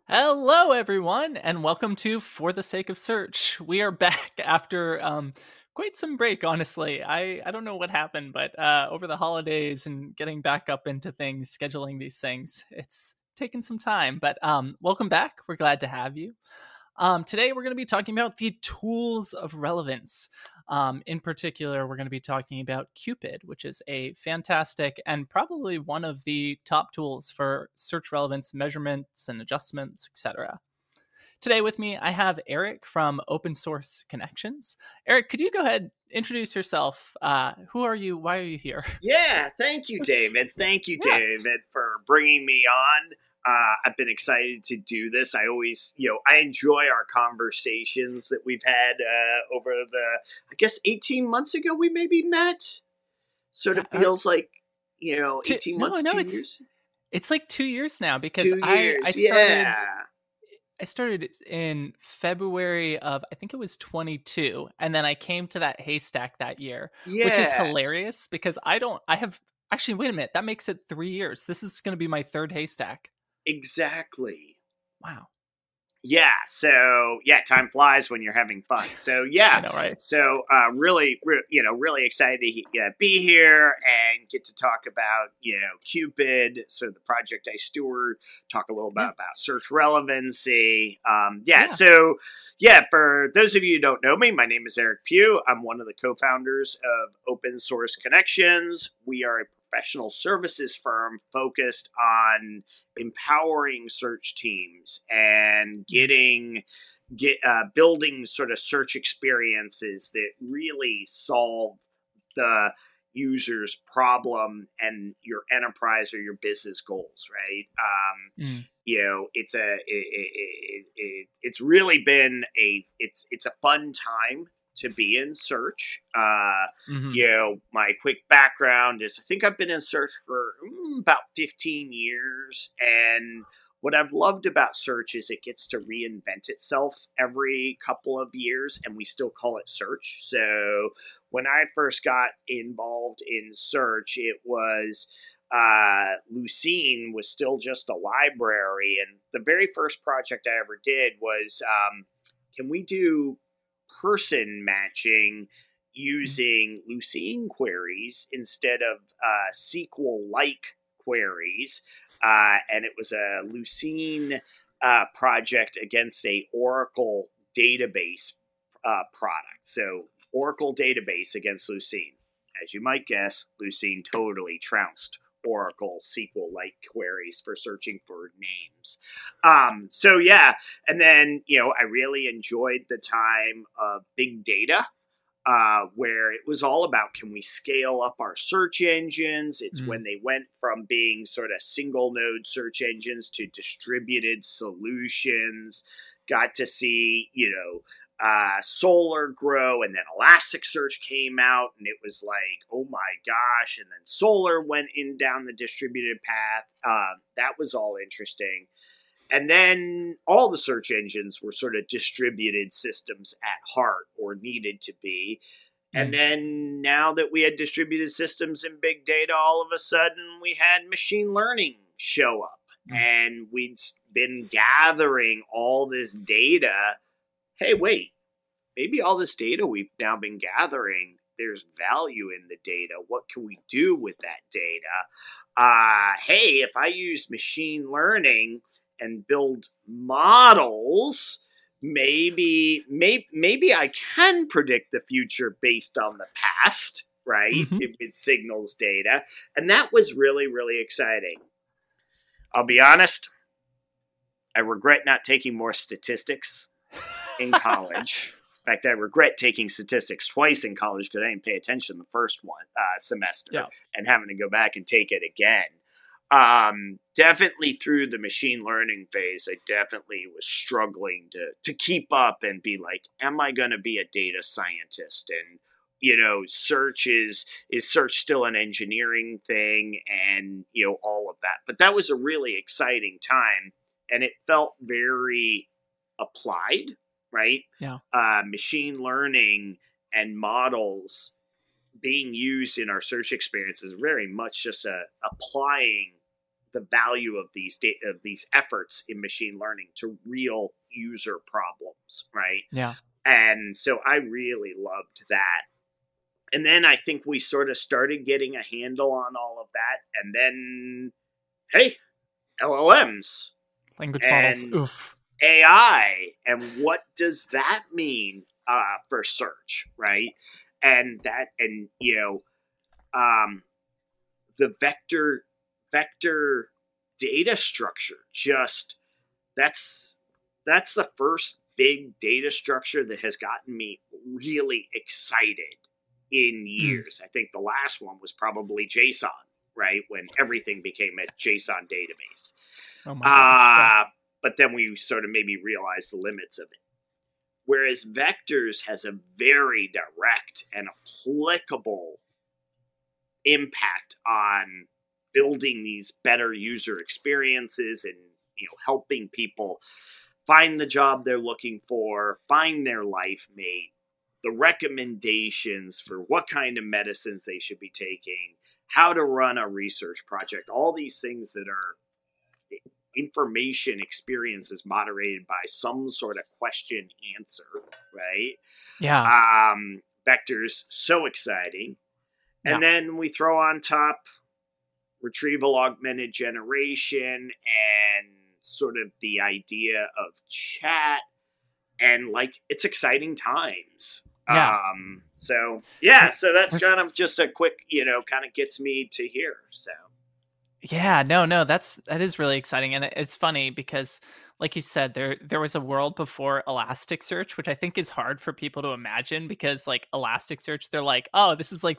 Hello, everyone, and welcome to For the Sake of Search. We are back after quite some break, honestly. I don't know what happened, but over the holidays and getting back up into things, scheduling these things, it's taken some time. But welcome back. We're glad to have you. Today, we're going to be talking about the tools of relevance. In particular, we're going to be talking about Cupid, which is a fantastic and probably one of the top tools for search relevance measurements and adjustments, etc. Today with me, I have Eric from Open Source Connections. Eric, could you go ahead, introduce yourself? Who are you? Why are you here? Yeah, thank you, David. Thank you, Yeah. David, for bringing me on. I've been excited to do this. I always, I enjoy our conversations that we've had over I guess, 18 months ago we maybe met. Sort Yeah. of feels like, 18 No, months, no, 2 years? it's like 2 years now because 2 years, yeah. I started in February of, I think it was 22, and then I came to that haystack that year, which is Yeah, hilarious because I have actually, wait a minute, that makes it 3 years. This is going to be my third haystack. exactly. Wow. Yeah, so time flies when you're having fun. So I yeah, know, right? so really excited to be here and get to talk about Cupid, sort of the project I steward. Talk a little bit Yeah. about search relevancy. Yeah. So yeah, for those of you who don't know me, my name is Eric Pugh. I'm one of the co-founders of Open Source Connections. We are a professional services firm focused on empowering search teams and building sort of search experiences that really solve the user's problem and your enterprise or your business goals, right? Mm. It's really been it's a fun time to be in search. Hmm. My quick background is I think I've been in search for about 15 years, and what I've loved about search is it gets to reinvent itself every couple of years, and we still call it search. So when I first got involved in search, it was Lucene was still just a library, and the very first project I ever did was can we do person matching using Lucene queries instead of SQL-like queries, and it was a Lucene project against a Oracle database product. So Oracle database against Lucene. As you might guess, Lucene totally trounced Oracle SQL-like queries for searching for names. So yeah, and then I really enjoyed the time of big data, where it was all about can we scale up our search engines. It's Mm. when they went from being sort of single node search engines to distributed solutions. Got to see Solr grow, and then Elasticsearch came out, and it was like, oh my gosh! And then Solr went in down the distributed path. That was all interesting. And then all the search engines were sort of distributed systems at heart, or needed to be. And Mm. then now that we had distributed systems and big data, all of a sudden we had machine learning show up. Mm. And we'd been gathering all this data. Hey, wait, maybe all this data we've now been gathering, there's value in the data. What can we do with that data? Hey, if I use machine learning and build models, maybe I can predict the future based on the past, right? Hmm. If it signals data. And that was really, really exciting. I'll be honest, I regret not taking more statistics in college. In fact, I regret taking statistics twice in college because I didn't pay attention the first one semester Yeah. and having to go back and take it again. Definitely through the machine learning phase, I definitely was struggling to keep up and be like, am I going to be a data scientist? And search is search still an engineering thing, and all of that. But that was a really exciting time, and it felt very applied, right? Yeah. Machine learning and models being used in our search experience is very much just applying the value of these efforts in machine learning to real user problems, right? Yeah. And so I really loved that. And then I think we sort of started getting a handle on all of that. And then, hey, LLMs Language models. and Oof. AI. And what does that mean for search, right? And the vector data structure, just that's the first big data structure that has gotten me really excited in years. I think the last one was probably JSON, right? When everything became a JSON database. Oh my gosh. But then we sort of maybe realized the limits of it. Whereas vectors has a very direct and applicable impact on building these better user experiences and helping people find the job they're looking for, find their life mate, the recommendations for what kind of medicines they should be taking, how to run a research project, all these things that are information experiences moderated by some sort of question answer, right? Yeah. Vectors, so exciting. And then we throw on top retrieval augmented generation and sort of the idea of chat, and it's exciting times. Yeah. So that's kind of just a quick, kind of gets me to here. So yeah, no, that is really exciting. And it's funny because, like you said, there was a world before Elasticsearch, which I think is hard for people to imagine, because Elasticsearch, they're like, oh, this is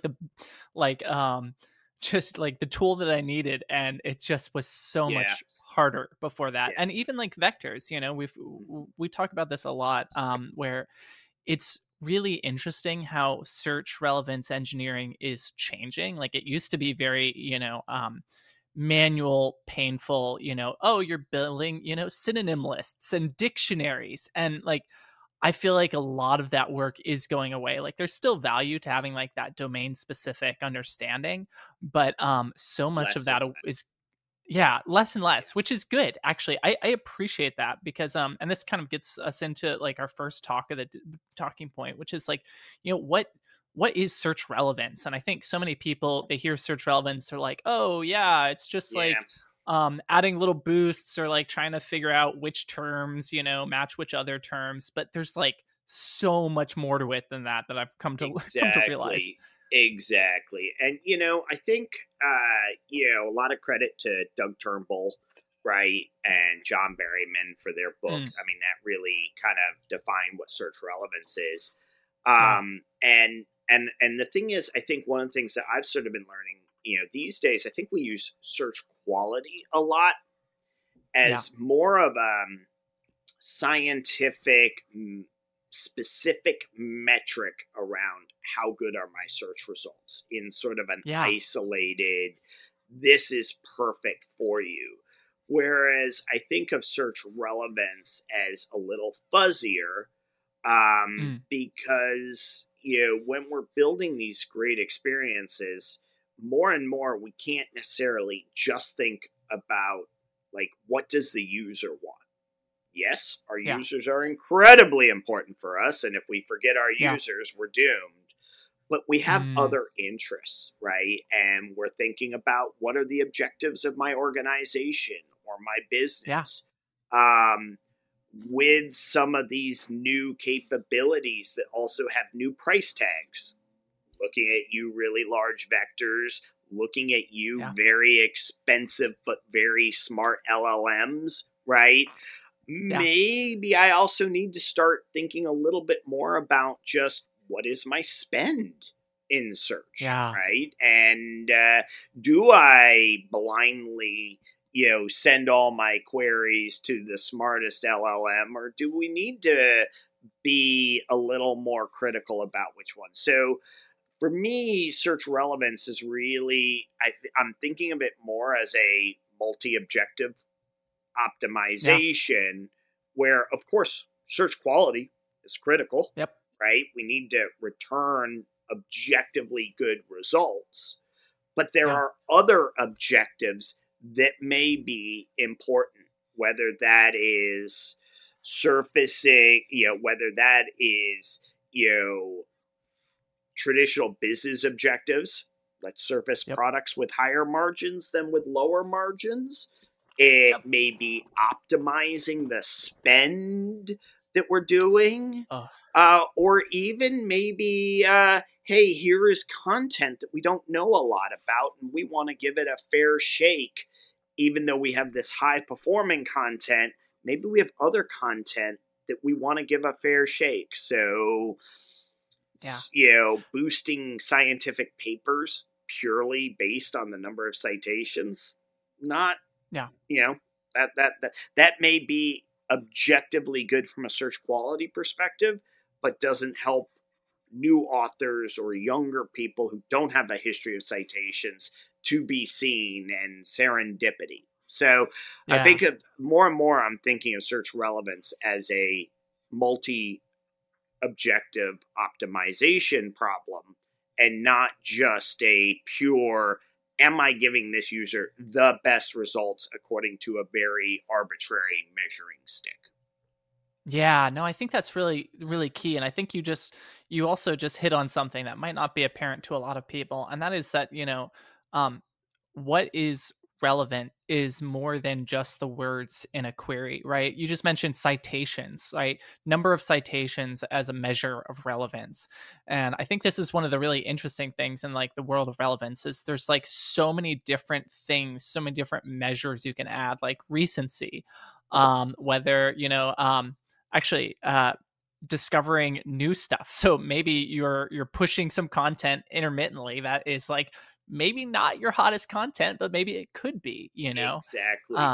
just the tool that I needed, and it just was so much harder before that. And even vectors, we talk about this a lot, where it's really interesting how search relevance engineering is changing. It used to be very, manual, painful, oh, you're building, synonym lists and dictionaries. And I feel like a lot of that work is going away. There's still value to having that domain specific understanding, but so much of that is less and less, which is good. Actually, I appreciate that, because and this kind of gets us into our first talking point, which is what is search relevance? And I think so many people, they hear search relevance, they're like, oh yeah, it's just adding little boosts, or trying to figure out which terms match which other terms. But there's so much more to it than that I've come to realize. Exactly. And I think a lot of credit to Doug Turnbull, right, and John Berryman for their book. I mean, that really kind of defined what search relevance is. And the thing is, I think one of the things that I've sort of been learning, these days, I think we use search quality a lot as more of a scientific, specific metric around how good are my search results in sort of an isolated, this is perfect for you. Whereas I think of search relevance as a little fuzzier, because when we're building these great experiences, more and more we can't necessarily just think about what does the user want. Yes, our users are incredibly important for us, and if we forget our users, we're doomed. But we have other interests, right? And we're thinking about, what are the objectives of my organization or my business? With some of these new capabilities that also have new price tags. Looking at you, really large vectors. Looking at you, very expensive but very smart LLMs, right? Maybe I also need to start thinking a little bit more about just, what is my spend in search, right? And do I blindly, send all my queries to the smartest LLM, or do we need to be a little more critical about which one? So for me, search relevance is really, I'm thinking of it more as a multi-objective optimization, where, of course, search quality is critical, right? We need to return objectively good results, but there are other objectives that may be important, whether that is surfacing, whether that is, traditional business objectives. Let's surface Yep. products with higher margins than with lower margins. It Yep. may be optimizing the spend that we're doing, Oh, or even maybe, hey, here is content that we don't know a lot about, and we want to give it a fair shake. Even though we have this high performing content, maybe we have other content that we want to give a fair shake. So, yeah. boosting scientific papers purely based on the number of citations, not, Yeah. that may be objectively good from a search quality perspective, but doesn't help new authors or younger people who don't have a history of citations to be seen, and serendipity. So I Yeah. think of more and more, I'm thinking of search relevance as a multi objective optimization problem, and not just a pure, am I giving this user the best results according to a very arbitrary measuring stick? Yeah, no, I think that's really, really key. And I think you also just hit on something that might not be apparent to a lot of people. And that is that, um, what is relevant is more than just the words in a query, right? You just mentioned citations, right? Number of citations as a measure of relevance. And I think this is one of the really interesting things in like the world of relevance is there's like so many different things, so many different measures you can add, like recency, whether, actually discovering new stuff. So maybe you're pushing some content intermittently that is like maybe not your hottest content, but maybe it could be, Exactly. uh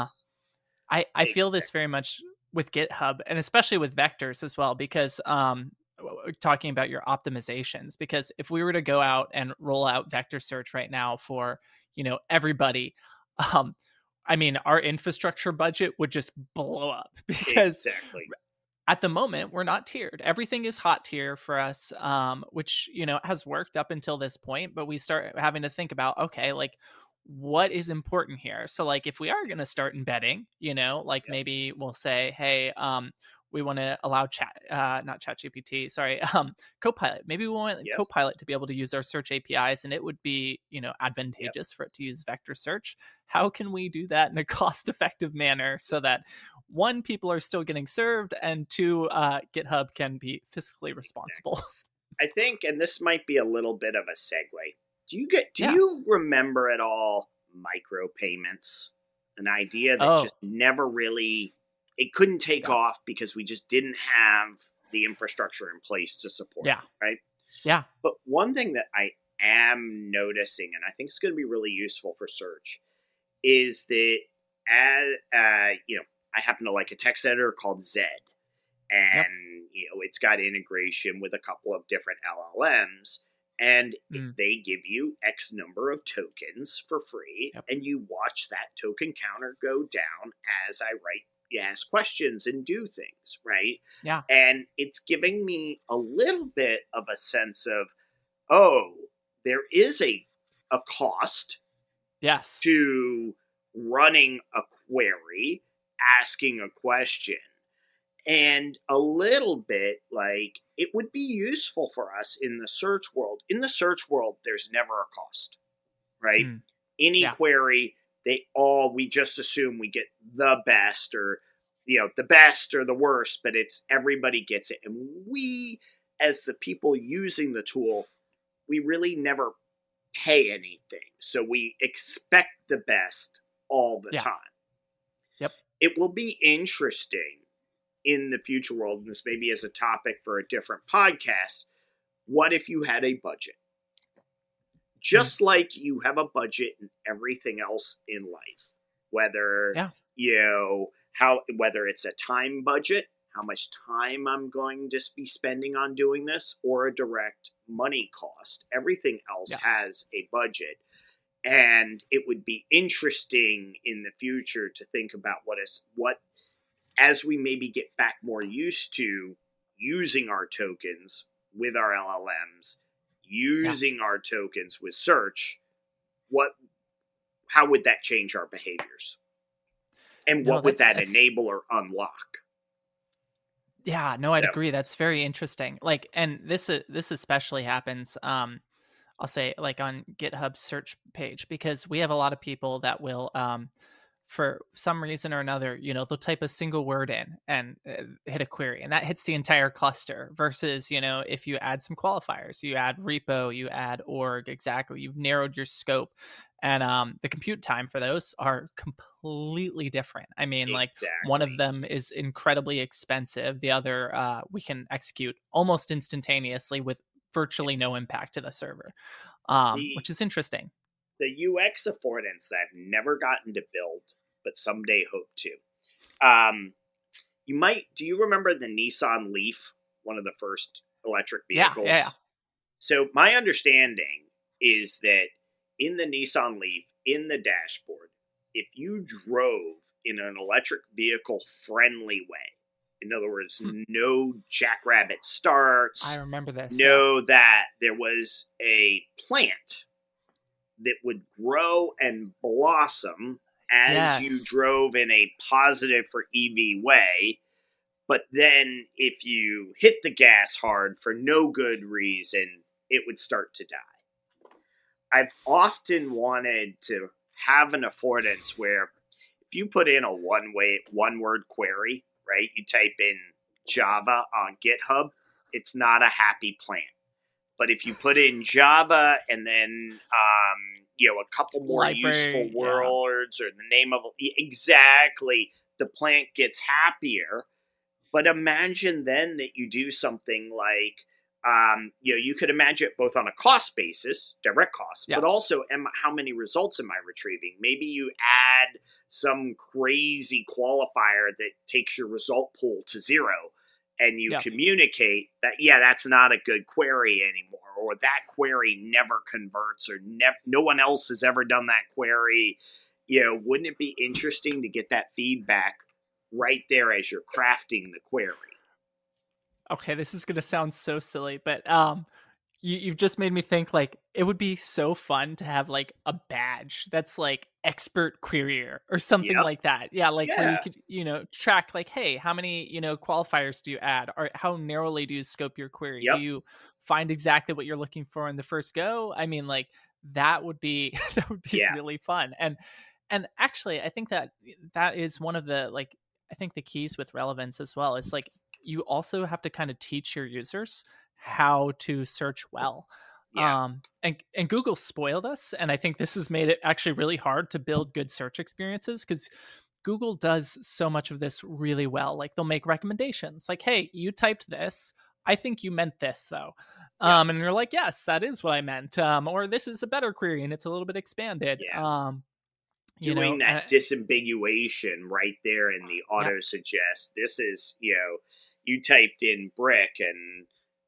I feel this Exactly. very much with GitHub, and especially with vectors as well, because talking about your optimizations, because if we were to go out and roll out vector search right now for everybody, um I mean, our infrastructure budget would just blow up because Exactly. at the moment we're not tiered. Everything is hot tier for us, which has worked up until this point, but we start having to think about, okay, like what is important here. So like if we are going to start embedding, like Yep. maybe we'll say, hey, we want to allow not chat GPT, sorry, Copilot. Maybe we want Yep. Copilot to be able to use our search APIs, and it would be Yep. advantageous for it to use vector search. How can we do that in a cost effective manner so that one, people are still getting served, and two, GitHub can be fiscally responsible? I think, and this might be a little bit of a segue. Do Yeah. you remember at all micropayments? An idea that Oh, just never really, it couldn't take yeah. off because we just didn't have the infrastructure in place to support Yeah. it, right? Yeah. But one thing that I am noticing, and I think it's going to be really useful for search, is that as I happen to like a text editor called Zed, Yep. and it's got integration with a couple of different LLMs, and Mm, they give you X number of tokens for free, yep. and you watch that token counter go down as I write, you ask questions and do things, right? Yeah. And it's giving me a little bit of a sense of, oh, there is a cost Yes. to running a query, asking a question, and a little bit like it would be useful for us in the search world. In the search world, there's never a cost, right? Mm, Any yeah. query, we just assume we get the best, or the best or the worst, but it's everybody gets it. And we, as the people using the tool, we really never pay anything. So we expect the best all the Yeah. time. Yep. It will be interesting in the future world, and this maybe as a topic for a different podcast. What if you had a budget? Mm, Just like you have a budget in everything else in life, whether yeah. whether it's a time budget, how much time I'm going to be spending on doing this, or a direct money cost. Everything else Yeah. has a budget. And it would be interesting in the future to think about what as we maybe get back more used to using our tokens with our LLMs, Yeah. using our tokens with search, what how would that change our behaviors? And No, what would that that's enable or unlock? yeah, no, I'd So, agree. That's very interesting. Like, and this especially happens. I'll say like on GitHub's search page because we have a lot of people that will for some reason or another, they'll type a single word in and hit a query, and that hits the entire cluster. Versus, if you add some qualifiers, you add repo, you add org, exactly, you've narrowed your scope, and the compute time for those are completely different. I mean, like one of exactly. them is incredibly expensive, the other we can execute almost instantaneously with virtually no impact to the server, The which is interesting. the UX affordance that I've never gotten to build, but someday hope to. Um, do you remember the Nissan Leaf, one of the first electric Yeah, yeah, yeah. vehicles? So my understanding is that in the Nissan Leaf, in the dashboard, if you drove in an electric vehicle friendly way, in other words, Hmm. no jackrabbit I starts, remember this. Yeah. know that there was a plant that would grow and blossom as you Yes. drove in a positive for EV way. But then if you hit the gas hard for no good reason, it would start to die. I've often wanted to have an affordance where if you put in a one word query, right? You type in Java on GitHub, it's not a happy plant. But if you put in Java and then a couple more useful Library. Yeah. words or the name of exactly, the plant gets happier. But imagine then that you do something like you could imagine it both on a cost basis, direct cost, Yeah. but also how many results am I retrieving? Maybe you add some crazy qualifier that takes your result pool to zero, and you Yeah. communicate that, yeah, that's not a good query anymore, or that query never converts, or no one else has ever done that query. Wouldn't it be interesting to get that feedback right there as you're crafting the query? Okay, this is gonna sound so silly, but you've just made me think like it would be so fun to have like a badge that's like expert querier or something Yep. like that. Yeah, like where you Yeah. could, track like, hey, how many, qualifiers do you add? Or how narrowly do you scope your query? Do Yep. you find exactly what you're looking for in the first go? I mean, like that would be that would be Yeah. really fun. And actually I think that is one of the like I think the keys with relevance as well is like you also have to kind of teach your users how to search well. Yeah. And Google spoiled us, and I think this has made it actually really hard to build good search experiences because Google does so much of this really well. Like they'll make recommendations like, hey, you typed this, I think you meant this though. Yep. And you're like, yes, that is what I meant. Or this is a better query and it's a little bit expanded. Yeah. You Doing know, that disambiguation right there in the yeah, auto suggest. This is, you typed in brick, and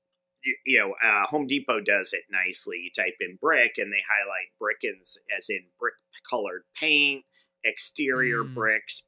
Home Depot does it nicely. You type in brick and they highlight brick as in brick colored paint, exterior mm, bricks,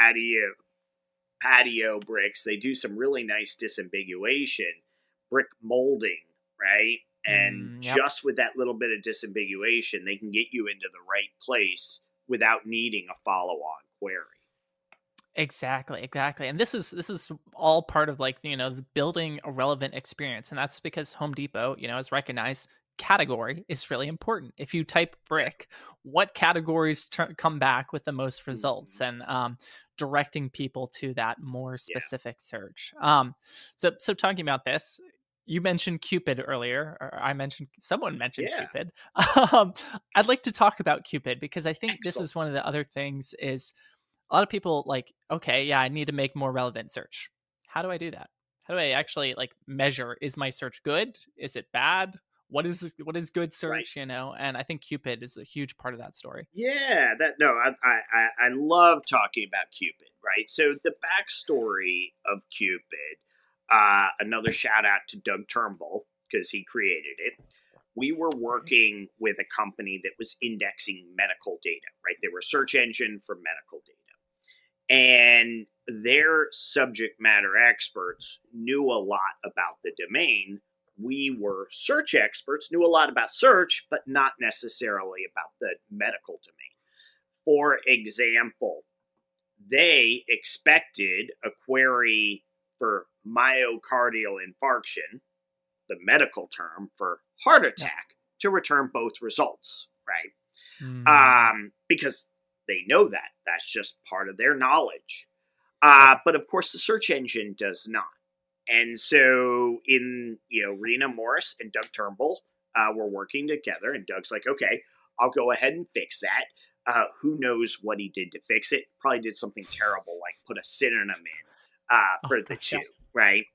patio bricks. They do some really nice disambiguation, brick molding, right? And yep. just with that little bit of disambiguation, they can get you into the right place without needing a follow-on query. Exactly. And this is all part of like, building a relevant experience. And that's because Home Depot, has recognized category is really important. If you type Yeah. brick, what categories come back with the most results, Mhm. and directing people to that more Yeah. specific search. So talking about this, you mentioned Cupid earlier, or someone mentioned Yeah. Cupid. um, I'd like to talk about Cupid because I think this Excellent. is one of the other things is a lot of people like, okay, yeah, I need to make more relevant search. How do I do that? How do I actually like measure, is my search good? Is it bad? What is good Right. search, And I think Cupid is a huge part of that story. Yeah, that no, I love talking about Cupid, right? So the backstory of Cupid, another shout out to Doug Turnbull because he created it. We were Right. working with a company that was indexing medical data, right? They were a search engine for medical data. And their subject matter experts knew a lot about the domain. We were search experts, knew a lot about search, but not necessarily about the medical domain. For example, they expected a query for myocardial infarction, the medical term for heart attack, to return both results, right? Because they know that. That's just part of their knowledge. But of course, the search engine does not. And so Rena Morris and Doug Turnbull were working together, and Doug's like, okay, I'll go ahead and fix that. Who knows what he did to fix it? Probably did something terrible, like put a synonym in for the two, right?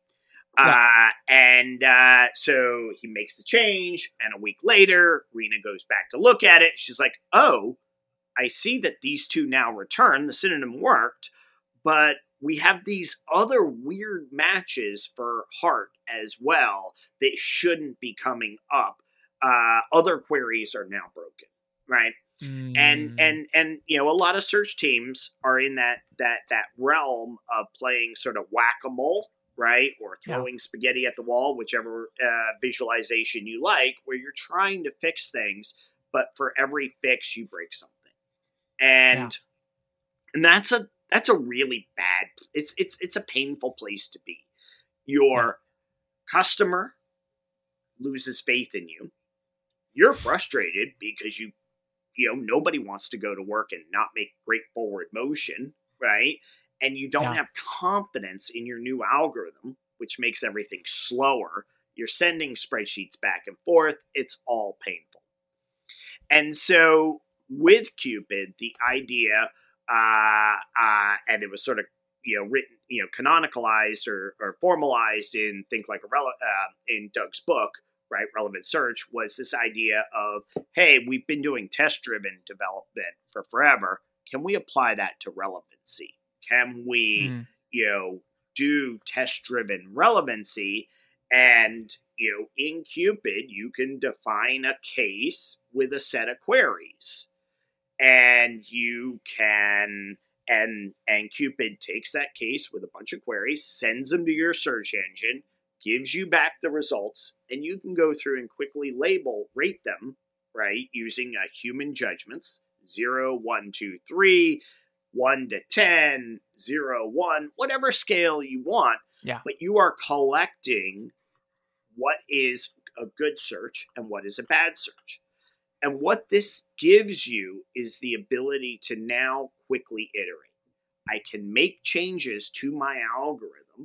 So he makes the change, and a week later, Rena goes back to look at it. She's like, oh, I see that these two now return. The synonym worked, but we have these other weird matches for heart as well that shouldn't be coming up. Other queries are now broken, right? And a lot of search teams are in that realm of playing sort of whack-a-mole, right? Or throwing spaghetti at the wall, whichever visualization you like, where you're trying to fix things, but for every fix you break something. And that's a really bad, it's a painful place to be. Your customer loses faith in you. You're frustrated because nobody wants to go to work and not make great forward motion, right? And you don't have confidence in your new algorithm, which makes everything slower. You're sending spreadsheets back and forth. It's all painful. And so with Cupid, the idea, and it was sort of, written, canonicalized or formalized in in Doug's book, right, Relevant Search, was this idea of, hey, we've been doing test-driven development for forever. Can we apply that to relevancy? Can we, do test-driven relevancy? And, in Cupid, you can define a case with a set of queries. And you can, and Cupid takes that case with a bunch of queries, sends them to your search engine, gives you back the results, and you can go through and quickly rate them, right, using human judgments, 0, 1, 2, 3, 1 to 10, 0, 1, whatever scale you want. Yeah. But you are collecting what is a good search and what is a bad search. And what this gives you is the ability to now quickly iterate. I can make changes to my algorithm.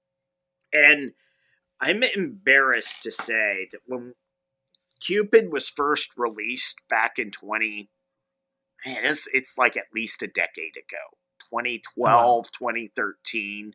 And I'm embarrassed to say that when Cupid was first released back in it's like at least a decade ago, 2012, 2013.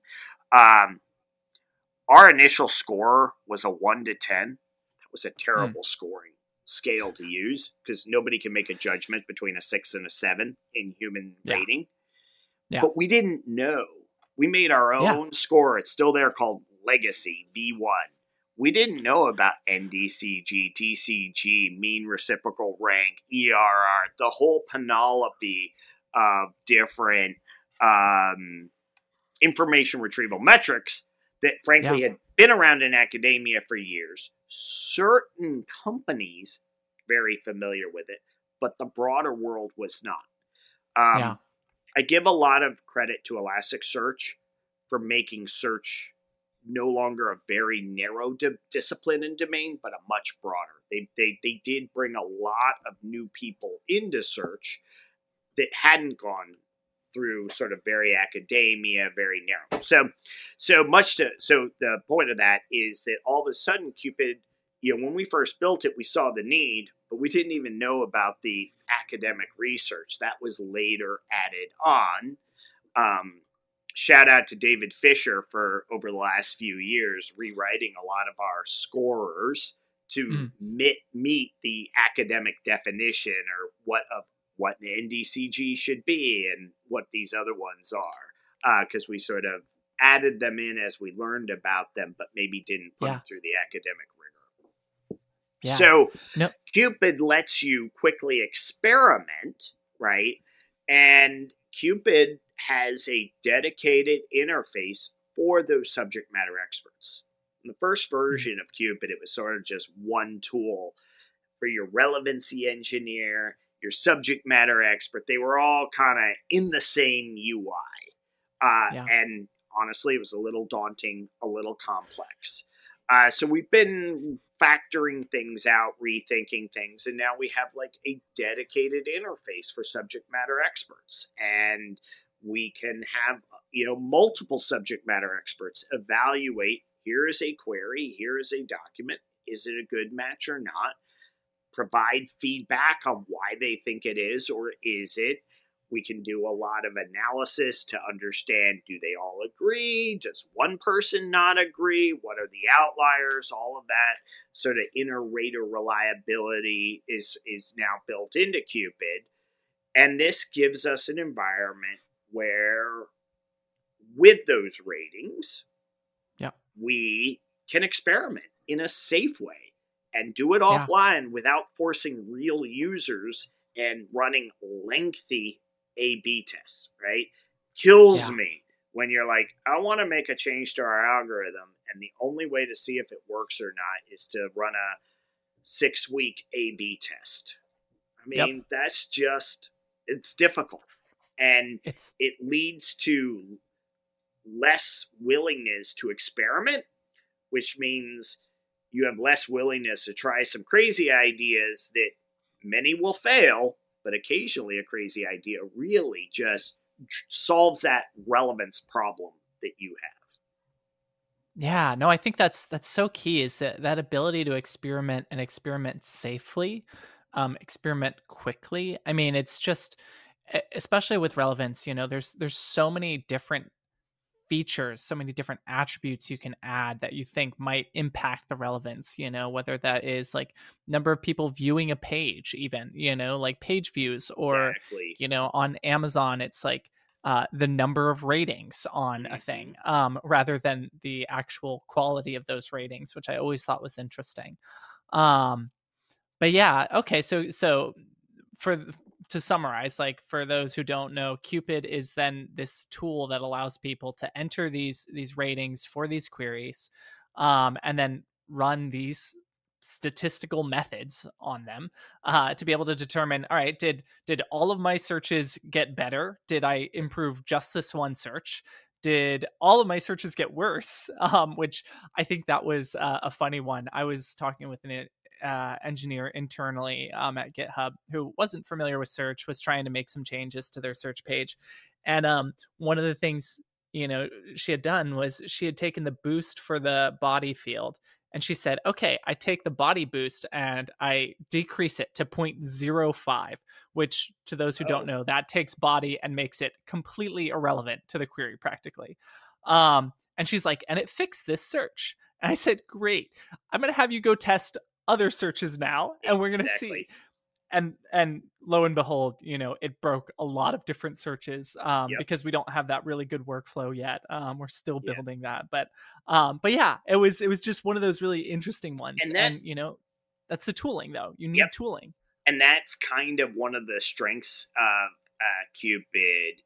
Our initial score was a 1 to 10. That was a terrible scoring scale to use because nobody can make a judgment between a 6 and a 7 in human rating. Yeah. But we didn't know. We made our own score. It's still there, called Legacy V1. We didn't know about NDCG, TCG, mean reciprocal rank, ERR, the whole panoply of different information retrieval metrics that frankly had been around in academia for years. Certain companies very familiar with it, but the broader world was not. I give a lot of credit to Elasticsearch for making search no longer a very narrow discipline and domain, but a much broader. They did bring a lot of new people into search that hadn't gone through sort of very academia, very narrow. So the point of that is that all of a sudden Cupid, when we first built it, we saw the need, but we didn't even know about the academic research that was later added on. Shout out to David Fisher for over the last few years rewriting a lot of our scorers to meet the academic definition or what an NDCG should be and what these other ones are, because we sort of added them in as we learned about them, but maybe didn't put them through the academic rigor. Yeah. So Cupid lets you quickly experiment, right? And Cupid has a dedicated interface for those subject matter experts. In the first version of Cupid, it was sort of just one tool for your relevancy engineer your subject matter expert. They were all kind of in the same UI. Yeah. And honestly, it was a little daunting, a little complex. So we've been factoring things out, rethinking things, and now we have like a dedicated interface for subject matter experts. And we can have, multiple subject matter experts evaluate, here is a query, here is a document, is it a good match or not? Provide feedback on why they think it is or is it. We can do a lot of analysis to understand, do they all agree? Does one person not agree? What are the outliers? All of that sort of inter-rater reliability is now built into Cupid. And this gives us an environment where, with those ratings, Yeah. we can experiment in a safe way and do it Yeah. offline without forcing real users and running lengthy A/B tests, right? Kills me when you're like, I want to make a change to our algorithm, and the only way to see if it works or not is to run a 6-week A/B test. I mean, that's just, it's difficult. And it leads to less willingness to experiment, which means you have less willingness to try some crazy ideas that many will fail, but occasionally a crazy idea really just solves that relevance problem that you have. Yeah, no, I think that's so key, is that ability to experiment and experiment safely, experiment quickly. I mean, it's just especially with relevance, there's so many different features, so many different attributes you can add that you think might impact the relevance, whether that is like number of people viewing a page, even, like page views, or, Exactly. On Amazon, it's like the number of ratings on a thing, rather than the actual quality of those ratings, which I always thought was interesting. But yeah, okay, so for to summarize, like for those who don't know, Cupid is then this tool that allows people to enter these ratings for these queries, and then run these statistical methods on them, to be able to determine, all right, did all of my searches get better? Did I improve just this one search? Did all of my searches get worse? Which I think that was a funny one. I was talking with an engineer internally, at GitHub, who wasn't familiar with search, was trying to make some changes to their search page. And one of the things, she had done was she had taken the boost for the body field. And she said, okay, I take the body boost and I decrease it to 0.05, which, to those who don't know, that takes body and makes it completely irrelevant to the query practically. And she's like, and it fixed this search. And I said, great, I'm going to have you go test other searches now, and we're going to see. And lo and behold, it broke a lot of different searches, because we don't have that really good workflow yet. We're still building that, but yeah, it was just one of those really interesting ones. And that's the tooling, though. You need tooling, and that's kind of one of the strengths of Cupid,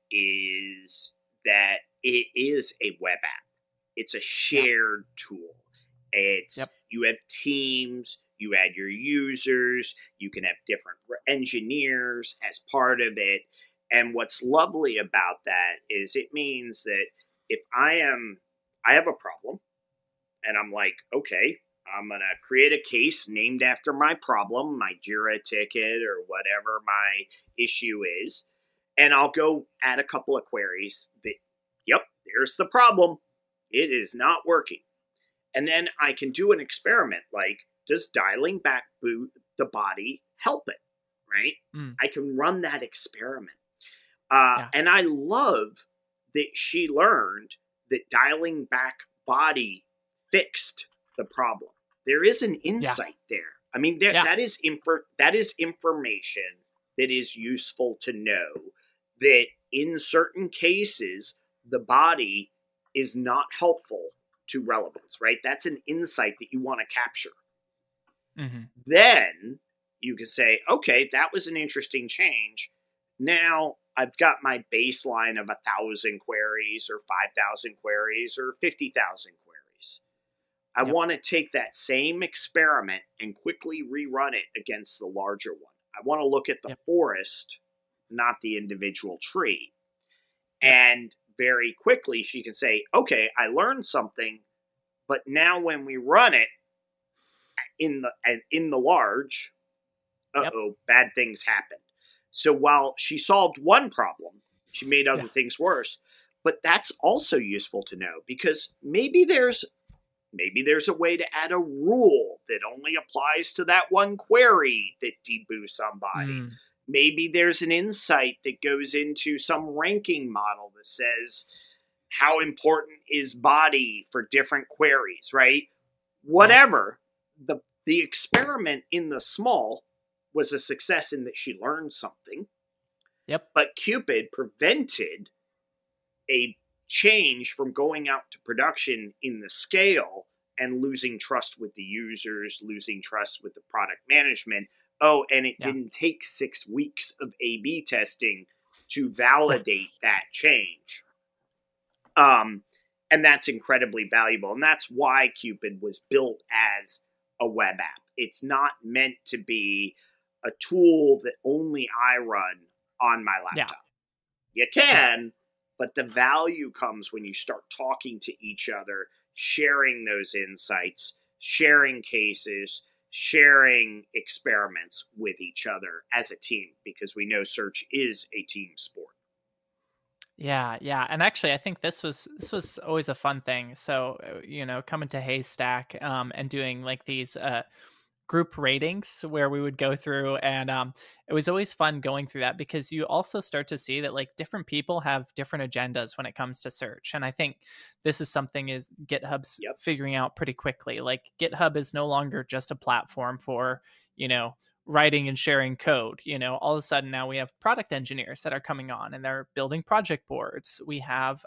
is that it is a web app. It's a shared tool. It's you have teams, you add your users, you can have different engineers as part of it. And what's lovely about that is it means that if I have a problem and I'm like, okay, I'm going to create a case named after my problem, my Jira ticket or whatever my issue is, and I'll go add a couple of queries that, there's the problem. It is not working. And then I can do an experiment like, does dialing back the body help it? Right? I can run that experiment. And I love that she learned that dialing back body fixed the problem. There is an insight there. I mean, that is information that is useful to know, that in certain cases, the body is not helpful to relevance, right? That's an insight that you want to capture. Mm-hmm. Then you can say, okay, that was an interesting change. Now I've got my baseline of 1,000 queries or 5,000 queries or 50,000 queries. I want to take that same experiment and quickly rerun it against the larger one. I want to look at the Yep. forest, not the individual tree. Yep. And very quickly she can say, okay, I learned something, but now when we run it in the large, Yep. bad things happened. So while she solved one problem, she made other things worse. But that's also useful to know, because maybe there's a way to add a rule that only applies to that one query that deboosts somebody. Maybe there's an insight that goes into some ranking model that says how important is body for different queries, right? Whatever. The experiment in the small was a success in that she learned something. Yep. But Cupid prevented a change from going out to production in the scale and losing trust with the users, losing trust with the product management. Oh, and it didn't take 6 weeks of A/B testing to validate that change. And that's incredibly valuable. And that's why Cupid was built as a web app. It's not meant to be a tool that only I run on my laptop. You can, but the value comes when you start talking to each other, sharing those insights, sharing cases, sharing experiments with each other as a team, because we know search is a team sport. Yeah, and actually, I think this was always a fun thing. So, coming to Haystack, and doing like these group ratings where we would go through, and it was always fun going through that, because you also start to see that like different people have different agendas when it comes to search. And I think this is something is GitHub's figuring out pretty quickly. Like GitHub is no longer just a platform for, writing and sharing code. All of a sudden now we have product engineers that are coming on and they're building project boards. We have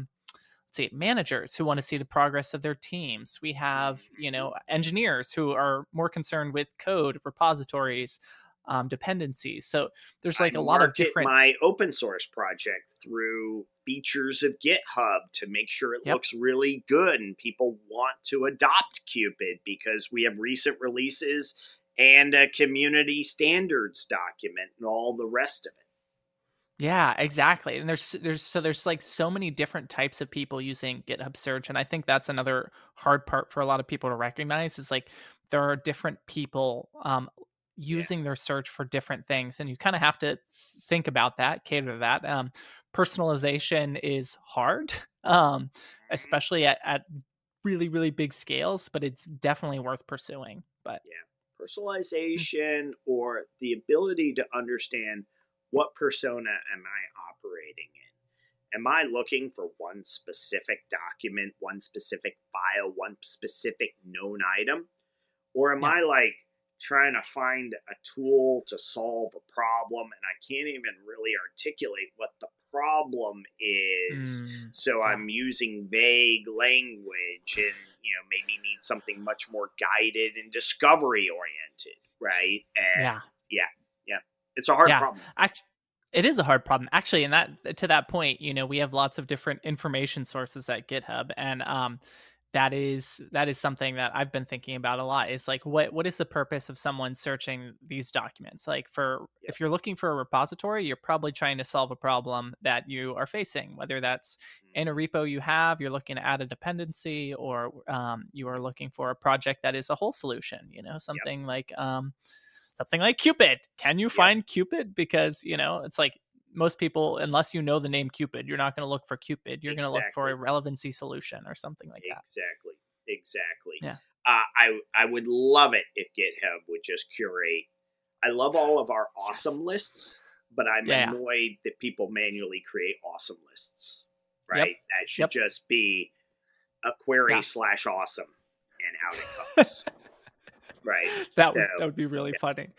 managers who want to see the progress of their teams. We have engineers who are more concerned with code repositories, dependencies. So there's like a lot of different. My open source project through features of GitHub to make sure it looks really good and people want to adopt Cupid, because we have recent releases and a community standards document and all the rest of it. Yeah, exactly. And there's like so many different types of people using GitHub Search. And I think that's another hard part for a lot of people to recognize, is like there are different people using their search for different things. And you kind of have to think about that, cater to that. Personalization is hard, especially at really, really big scales, but it's definitely worth pursuing. But personalization, or the ability to understand, what persona am I operating in? Am I looking for one specific document, one specific file, one specific known item? Or am I like trying to find a tool to solve a problem and I can't even really articulate what the problem is? So I'm using vague language and, maybe need something much more guided and discovery oriented, right? And it's a hard problem. It is a hard problem, actually. And that, to that point, we have lots of different information sources at GitHub, and that is something that I've been thinking about a lot. Is like, what is the purpose of someone searching these documents? Like, if you're looking for a repository, you're probably trying to solve a problem that you are facing, whether that's in a repo you have, you're looking to add a dependency, or you are looking for a project that is a whole solution. Something like Cupid. Can you find Cupid? Because, it's like most people, unless you know the name Cupid, you're not going to look for Cupid. You're going to look for a relevancy solution or something like that. Exactly. Yeah. I would love it if GitHub would just curate. I love all of our awesome lists, but I'm annoyed that people manually create awesome lists, right? That should just be a query / awesome and out it comes. Right. That would be really funny.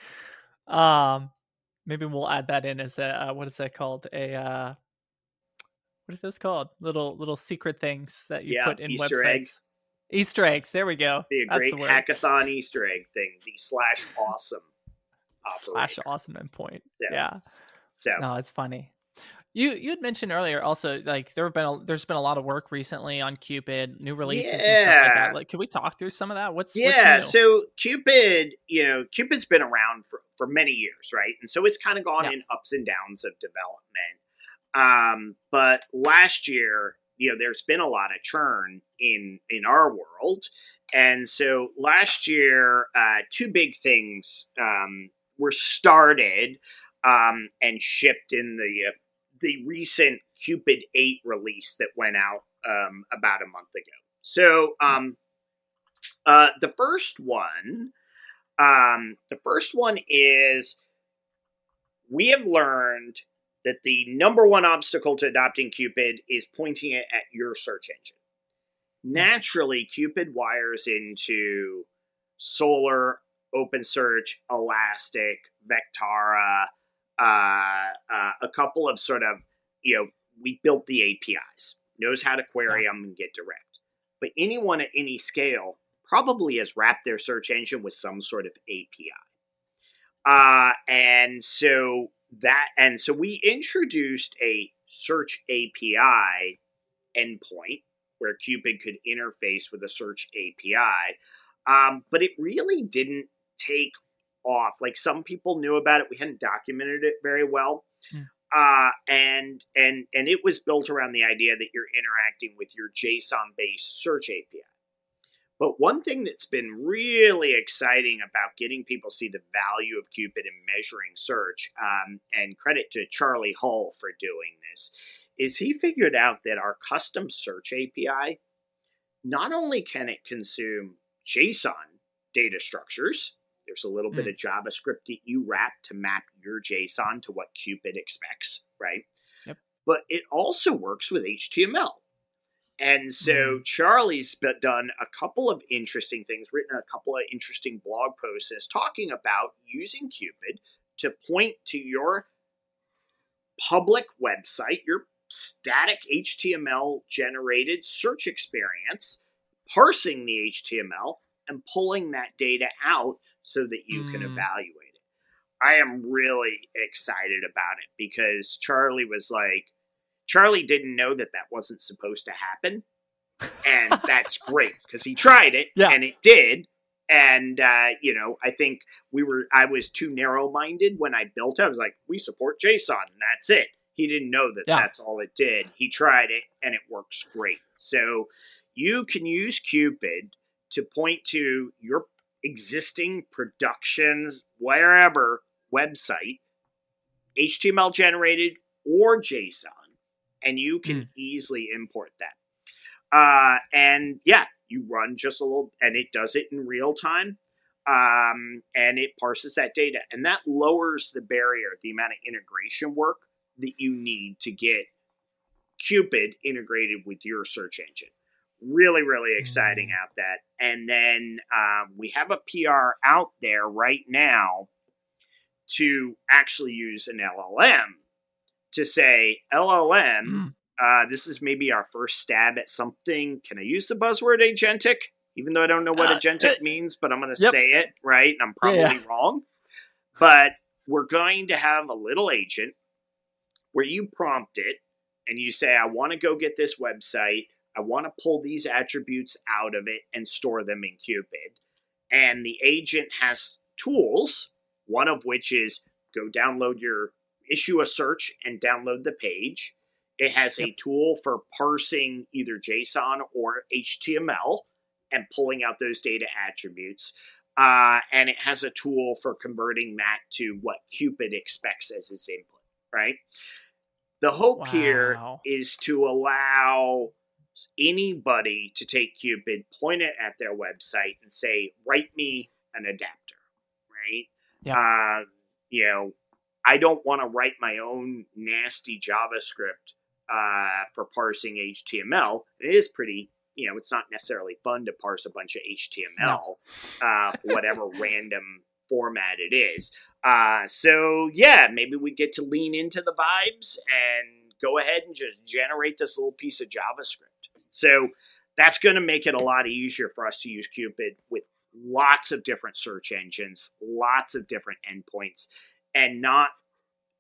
Maybe we'll add that in as a what is that called? What is this called? Little secret things that you put in Easter websites. Eggs. Easter eggs. There we go. Be a great hackathon Easter egg thing. The /awesome operation. /awesome endpoint. Yeah. So no, it's funny. You had mentioned earlier also like there's been a lot of work recently on Cupid, new releases and stuff like that. Yeah. Like, can we talk through some of that? What's Yeah, new? so Cupid, Cupid's been around for many years, right? And so it's kind of gone Yeah. in ups and downs of development. But last year, there's been a lot of churn in our world, and so last year, two big things were started and shipped in the recent Cupid 8 release that went out about a month ago. So Yeah. the first one is we have learned that the number one obstacle to adopting Cupid is pointing it at your search engine. Hmm. Naturally, Cupid wires into Solr, OpenSearch, Elastic, Vectara, a couple of sort of, we built the APIs, knows how to Yeah. query them and get direct. But anyone at any scale probably has wrapped their search engine with some sort of API. And so we introduced a search API endpoint where Cupid could interface with a search API. But it really didn't take off. Like, some people knew about it. We hadn't documented it very well. Hmm. And it was built around the idea that you're interacting with your JSON-based search API. But one thing that's been really exciting about getting people to see the value of Cupid in measuring search, and credit to Charlie Hull for doing this, is he figured out that our custom search API, not only can it consume JSON data structures, there's a little bit Hmm. of JavaScript that you wrap to map your JSON to what Cupid expects, right? Yep. But it also works with HTML. And so Hmm. Charlie's done a couple of interesting things, written a couple of interesting blog posts talking about using Cupid to point to your public website, your static HTML generated search experience, parsing the HTML and pulling that data out so that you can Hmm. evaluate it. I am really excited about it because Charlie didn't know that wasn't supposed to happen. And that's great because he tried it Yeah. and it did. And, I think I was too narrow minded when I built it. I was like, we support JSON and that's it. He didn't know that Yeah. that's all it did. He tried it and it works great. So you can use Cupid to point to your existing productions, wherever website, HTML generated or JSON, and you Hmm. can easily import that. And yeah, you run just a little, and it does it in real time. And it parses that data, and that lowers the barrier, the amount of integration work that you need to get Cupid integrated with your search engine. Really, really exciting Hmm. out that. And then we have a PR out there right now to actually use an LLM to say, LLM, Hmm. this is maybe our first stab at something. Can I use the buzzword agentic? Even though I don't know what agentic means, but I'm going to Yep. say it, right? And I'm Yeah. probably wrong. But we're going to have a little agent where you prompt it and you say, I want to go get this website. I want to pull these attributes out of it and store them in Cupid. And the agent has tools, one of which is go issue a search and download the page. It has Yep. a tool for parsing either JSON or HTML and pulling out those data attributes. And it has a tool for converting that to what Cupid expects as its input, right? The hope here Wow. is to allow anybody to take Cupid, point it at their website, and say, write me an adapter, right? Yeah. I don't want to write my own nasty JavaScript for parsing HTML. It is pretty, it's not necessarily fun to parse a bunch of HTML, No. whatever random format it is. So yeah, maybe we get to lean into the vibes and go ahead and just generate this little piece of JavaScript. So that's going to make it a lot easier for us to use Cupid with lots of different search engines, lots of different endpoints, and not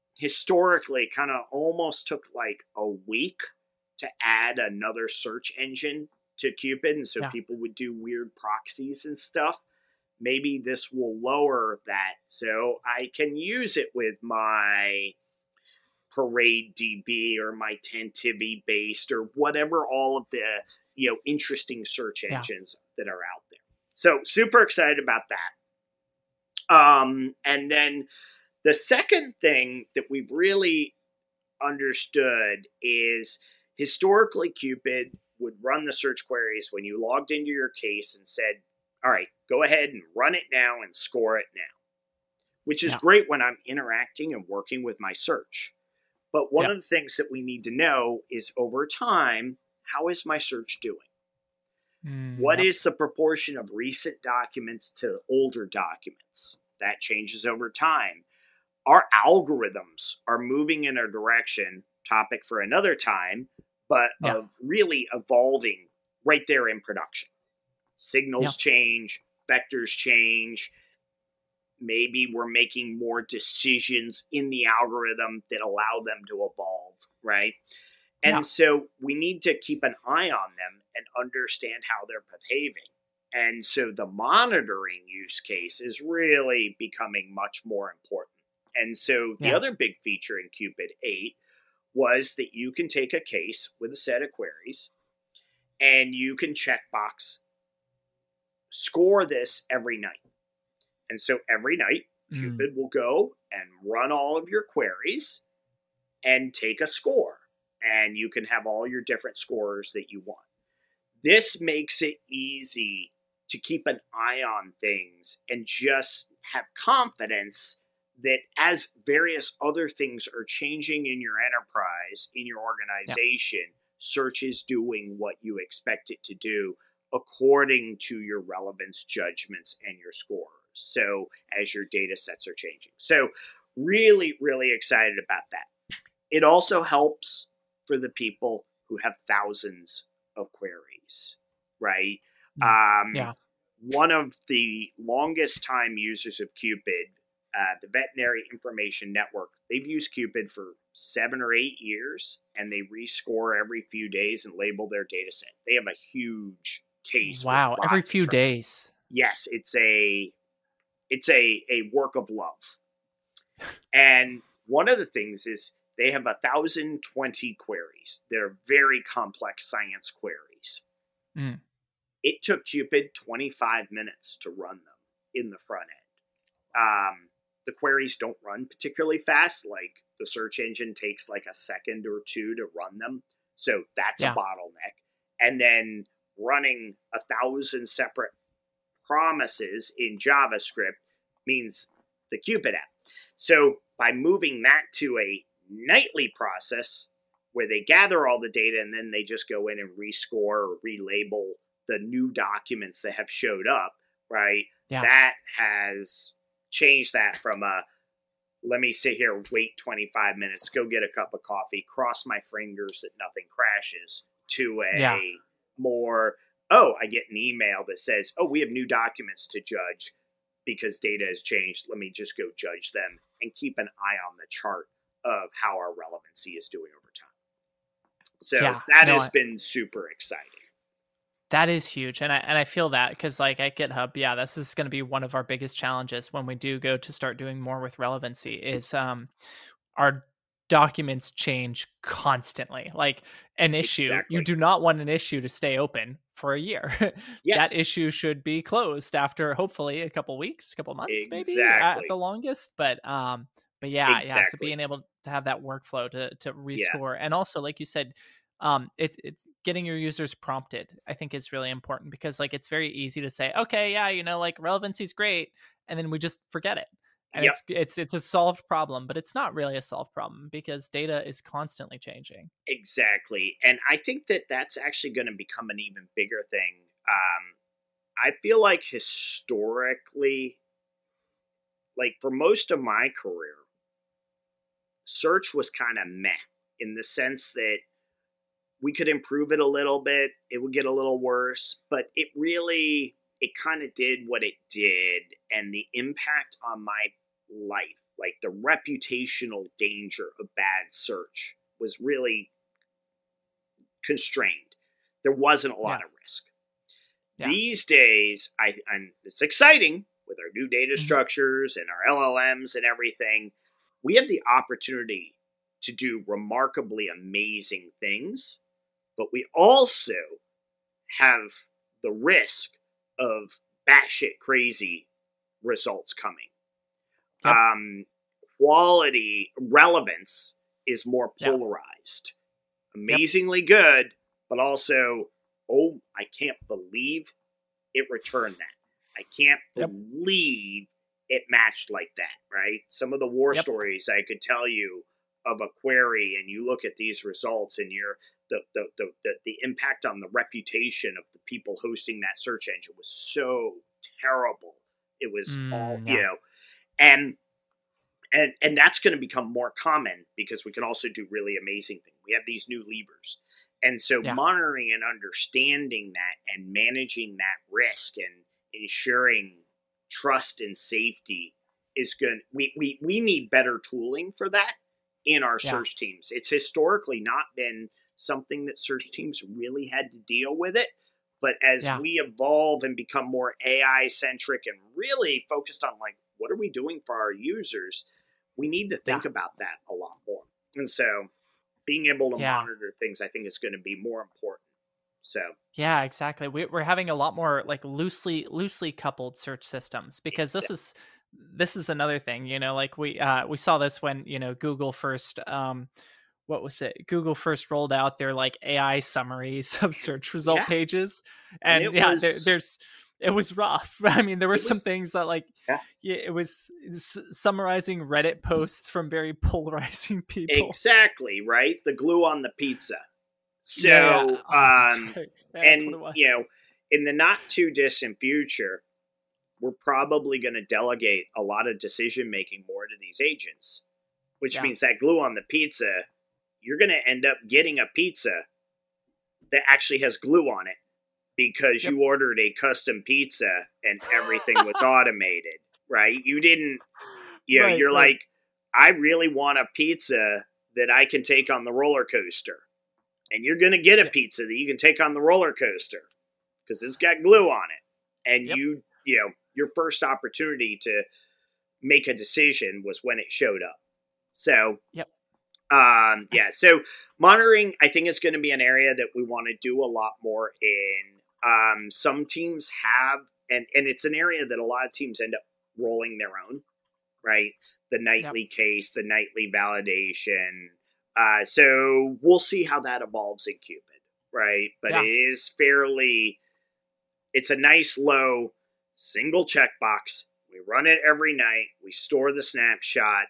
historically kind of almost took like a week to add another search engine to Cupid, and so Yeah. people would do weird proxies and stuff. Maybe this will lower that, so I can use it with my Parade DB or my Tantivy based or whatever, all of the interesting search Yeah. engines that are out there. So super excited about that. And then the second thing that we've really understood is historically Cupid would run the search queries when you logged into your case and said, all right, go ahead and run it now and score it now, which is great when I'm interacting and working with my search. But one of the things that we need to know is over time, how is my search doing? What is the proportion of recent documents to older documents? That changes over time. Our algorithms are moving in a direction, topic for another time, but of really evolving right there in production. Signals change, vectors change. Maybe we're making more decisions in the algorithm that allow them to evolve, right? And so we need to keep an eye on them and understand how they're behaving. And so the monitoring use case is really becoming much more important. And so the other big feature in Cupid 8 was that you can take a case with a set of queries and you can checkbox score this every night. And so every night, Cupid will go and run all of your queries and take a score. And you can have all your different scores that you want. This makes it easy to keep an eye on things and just have confidence that as various other things are changing in your enterprise, in your organization, search is doing what you expect it to do according to your relevance judgments and your scores. So as your data sets are changing. So really, really excited about that. It also helps for the people who have thousands of queries, right? One of the longest time users of Cupid, the Veterinary Information Network, they've used Cupid for 7 or 8 years, and they rescore every few days and label their data set. They have a huge case. Wow, every few days. Yes, it's a work of love. And one of the things is they have 1,020 queries. They're very complex science queries. It took Cupid 25 minutes to run them in the front end. The queries don't run particularly fast. Like the search engine takes like a second or two to run them. So that's a bottleneck. And then running 1,000 separate promises in JavaScript means the Cupid app. So by moving that to a nightly process where they gather all the data and then they just go in and rescore or relabel the new documents that have showed up, right? That has changed that from a, let me sit here, wait 25 minutes, go get a cup of coffee, cross my fingers that nothing crashes, to a more, I get an email that says, we have new documents to judge because data has changed. Let me just go judge them and keep an eye on the chart of how our relevancy is doing over time. So that has been super exciting. That is huge. And I feel that because like at GitHub, this is going to be one of our biggest challenges when we do go to start doing more with relevancy is our documents change constantly. Like an issue, you do not want an issue to stay open for a year. That issue should be closed after hopefully a couple weeks, couple months, maybe at the longest. But so being able to have that workflow to rescore, and also like you said, it's getting your users prompted, I think is really important because like it's very easy to say, okay, like relevancy is great, and then we just forget it. And it's a solved problem, but it's not really a solved problem because data is constantly changing. Exactly. And I think that that's actually going to become an even bigger thing. I feel like historically, like for most of my career, search was kind of meh in the sense that we could improve it a little bit. It would get a little worse, but it kind of did what it did. And the impact on my life like the reputational danger of bad search was really constrained. There wasn't a lot of risk. Yeah. These days, and it's exciting with our new data structures and our LLMs and everything. We have the opportunity to do remarkably amazing things, but we also have the risk of batshit crazy results coming. Yep. Quality relevance is more polarized. Amazingly good, but also, oh, I can't believe it returned that. I can't believe it matched like that, right? Some of the war stories I could tell you of a query, and you look at these results, and the impact on the reputation of the people hosting that search engine was so terrible. It was and that's going to become more common because we can also do really amazing things. We have these new levers. And so monitoring and understanding that and managing that risk and ensuring trust and safety is good. We need better tooling for that in our search teams. It's historically not been something that search teams really had to deal with it. But as we evolve and become more AI centric and really focused on like, what are we doing for our users? We need to think about that a lot more. And so being able to monitor things, I think, is going to be more important. So yeah, exactly. We're having a lot more like loosely coupled search systems because this is another thing. You know, like we saw this when Google first what was it? Google first rolled out their like AI summaries of search result pages, and it was rough. I mean, there were some things that like, it was summarizing Reddit posts from very polarizing people. Exactly, right? The glue on the pizza. So, and in the not too distant future, we're probably going to delegate a lot of decision making more to these agents, which means that glue on the pizza, you're going to end up getting a pizza that actually has glue on it. Because you ordered a custom pizza and everything was automated, right? You didn't, you're like, I really want a pizza that I can take on the roller coaster. And you're going to get a pizza that you can take on the roller coaster because it's got glue on it. And your first opportunity to make a decision was when it showed up. So, so monitoring, I think, is going to be an area that we want to do a lot more in. Some teams have, and it's an area that a lot of teams end up rolling their own, right? The nightly case, the nightly validation. So we'll see how that evolves in Cupid, right? But it is it's a nice low single checkbox. We run it every night. We store the snapshot.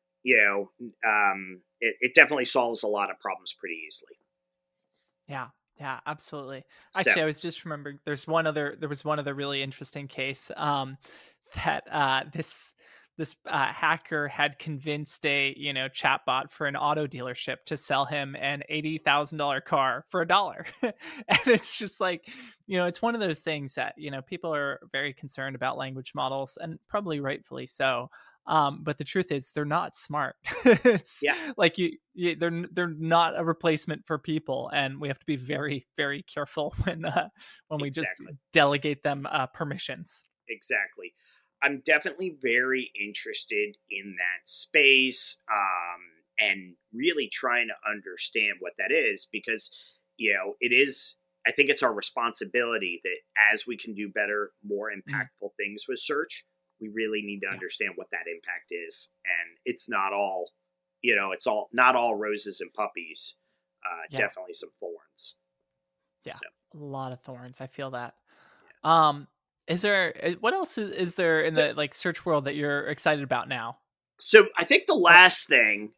It definitely solves a lot of problems pretty easily. Yeah. Yeah, absolutely. Actually, I was just remembering there was one other really interesting case that this hacker had convinced a chatbot for an auto dealership to sell him an $80,000 car for $1. And it's just like, it's one of those things that people are very concerned about language models, and probably rightfully so. But the truth is they're not smart. It's like they're not a replacement for people, and we have to be very, very careful when we just delegate them permissions. Exactly. I'm definitely very interested in that space, and really trying to understand what that is, because it is. I think it's our responsibility that as we can do better, more impactful things with search, we really need to understand what that impact is. And it's not all, not all roses and puppies. Definitely some thorns. Yeah, a lot of thorns. I feel that. Yeah. Is there, what else is there in the like search world that you're excited about now? So I think the last thing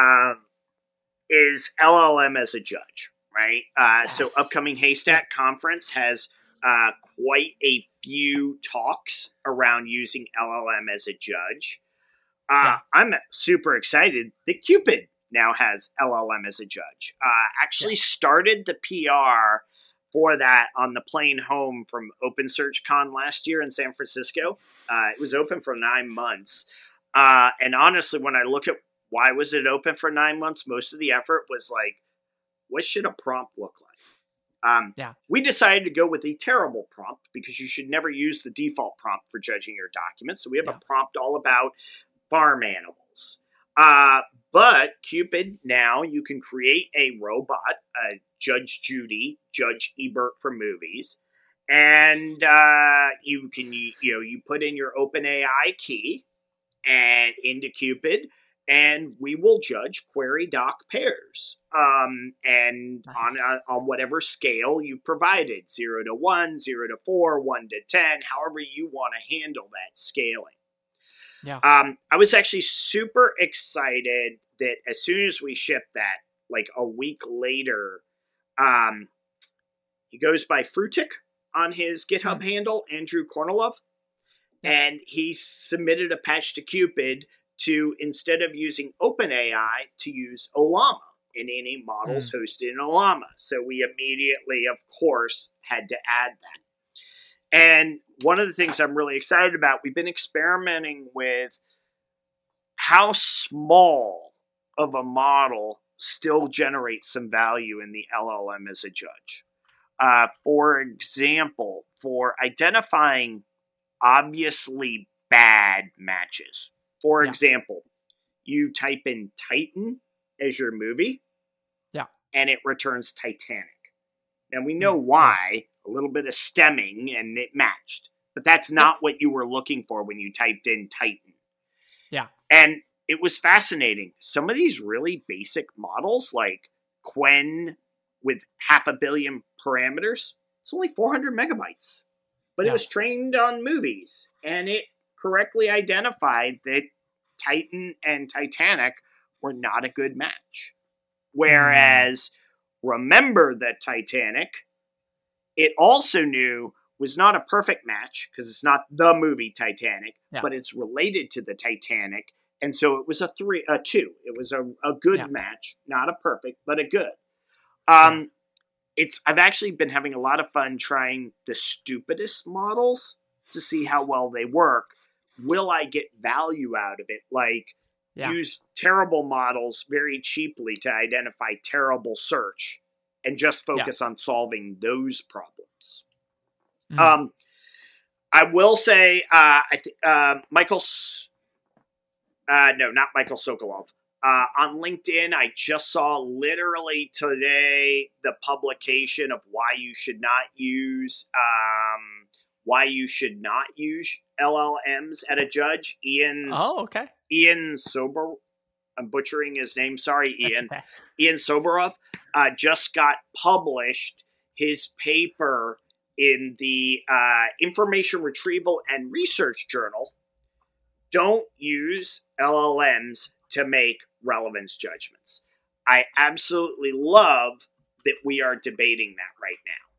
is LLM as a judge, right? So upcoming Haystack conference has quite a few talks around using LLM as a judge. I'm super excited that Cupid now has LLM as a judge. Actually started the PR for that on the plane home from OpenSearchCon last year in San Francisco. It was open for 9 months. And honestly, when I look at why was it open for 9 months, most of the effort was like, what should a prompt look like? Yeah. We decided to go with a terrible prompt because you should never use the default prompt for judging your documents. So we have a prompt all about farm animals. But Cupid, now you can create a robot, Judge Judy, Judge Ebert for movies, and you can you put in your OpenAI key and into Cupid, and we will judge query doc pairs, and Nice. on whatever scale you provided, 0 to 1, 0 to 4, 1 to 10, however you want to handle that scaling. Yeah. I was actually super excited that as soon as we shipped that, like a week later, he goes by Frutic on his GitHub handle, Andrew Kornilov, and he submitted a patch to Cupid to, instead of using OpenAI, to use Ollama in any models hosted in Ollama. So we immediately, of course, had to add that. And one of the things I'm really excited about, we've been experimenting with how small of a model still generates some value in the LLM as a judge. For example, for identifying obviously bad matches. For example, you type in Titan as your movie, and it returns Titanic. Now we know why, a little bit of stemming, and it matched. But that's not what you were looking for when you typed in Titan. Yeah. And it was fascinating. Some of these really basic models, like Qwen with 500 million parameters, it's only 400 megabytes. But it was trained on movies, and it correctly identified that Titan and Titanic were not a good match. Whereas Remember the Titanic, it also knew was not a perfect match because it's not the movie Titanic, but it's related to the Titanic. And so it was a 2. It was a good match, not a perfect, but a good. I've actually been having a lot of fun trying the stupidest models to see how well they work. Will I get value out of it? Like, use terrible models very cheaply to identify terrible search and just focus on solving those problems. I will say, Michael, no, not Michael Sokolov. On LinkedIn, I just saw literally today the publication of why you should not use LLMs at a judge. Ian Sober, I'm butchering his name. Sorry, Ian. Okay. Ian Soberov just got published his paper in the Information Retrieval and Research Journal. Don't use LLMs to make relevance judgments. I absolutely love that we are debating that right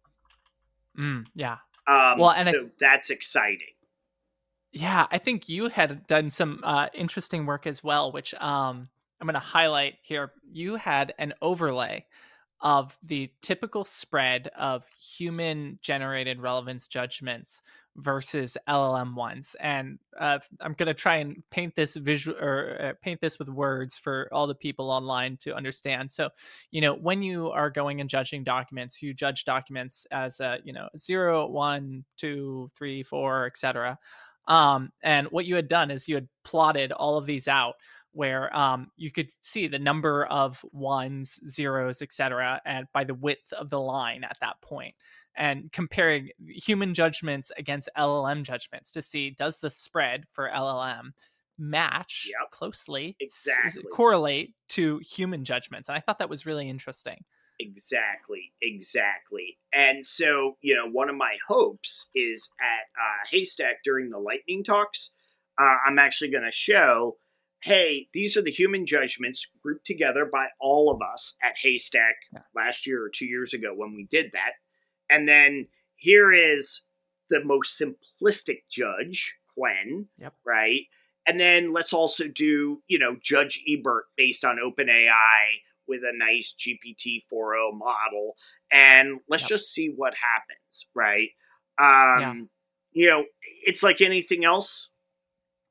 now. So that's exciting. Yeah, I think you had done some interesting work as well, which I'm going to highlight here. You had an overlay of the typical spread of human-generated relevance judgments versus LLM ones, and I'm going to try and paint this visual or paint this with words for all the people online to understand. So, when you are going and judging documents, you judge documents as 0, 1, 2, 3, 4, etc. And what you had done is you had plotted all of these out where you could see the number of ones, zeros, etc., and by the width of the line at that point, and comparing human judgments against LLM judgments to see, does the spread for LLM match closely, correlate to human judgments. And I thought that was really interesting. Exactly. And so, one of my hopes is at Haystack during the lightning talks, I'm actually going to show, hey, these are the human judgments grouped together by all of us at Haystack last year or 2 years ago when we did that. And then here is the most simplistic judge, Qwen, right? And then let's also do, Judge Ebert based on OpenAI with a nice GPT-4o model. And let's just see what happens, right? It's like anything else.